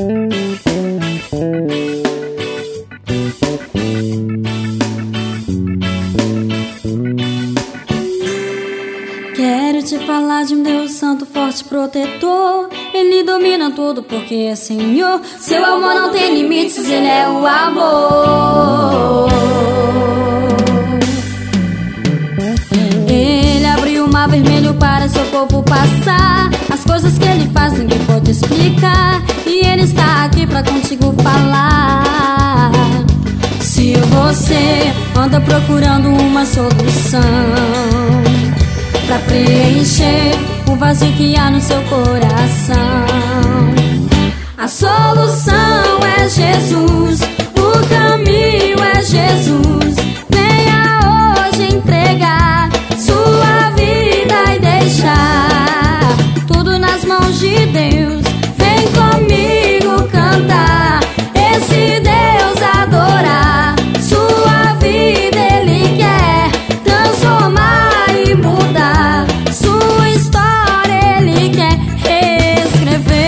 Quero te falar de um Deus santo, forte, protetor. Ele domina tudo porque é Senhor. Seu amor não tem limites, Ele é o amor. Ele abriu o mar vermelho para seu povo passar. As coisas que Ele faz ninguém pode explicar. E Ele está aqui pra contigo falar. Se você anda procurando uma solução pra preencher o vazio que há no seu coração, a solução é Jesus, o caminho é Jesus. Venha hoje entregar sua vida e deixar tudo nas mãos de Deus. Vem comigo cantar esse Deus, adorar sua vida. Ele quer transformar e mudar sua história, Ele quer reescrever.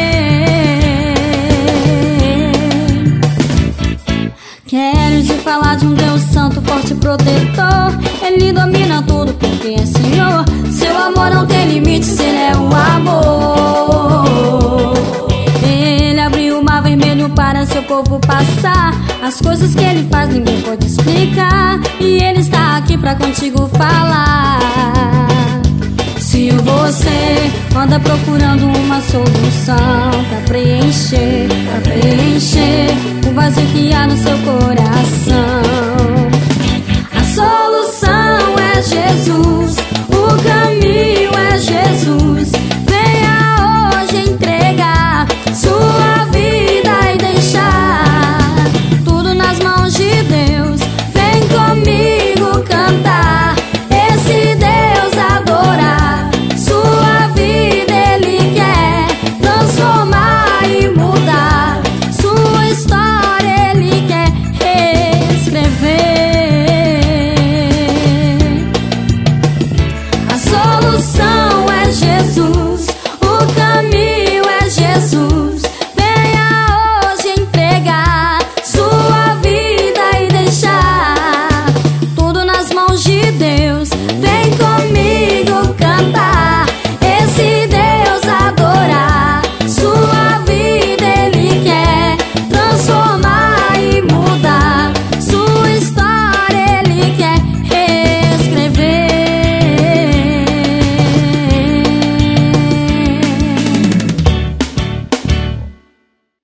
Quero te falar de um Deus santo, forte e protetor. Ele domina tudo porque é Senhor. Seu amor não tem limites, Ele é o amor. Ele abriu o mar vermelho para seu povo passar. As coisas que Ele faz ninguém pode explicar. E Ele está aqui pra contigo falar. Se você anda procurando uma solução pra preencher o vazio que há no seu coração,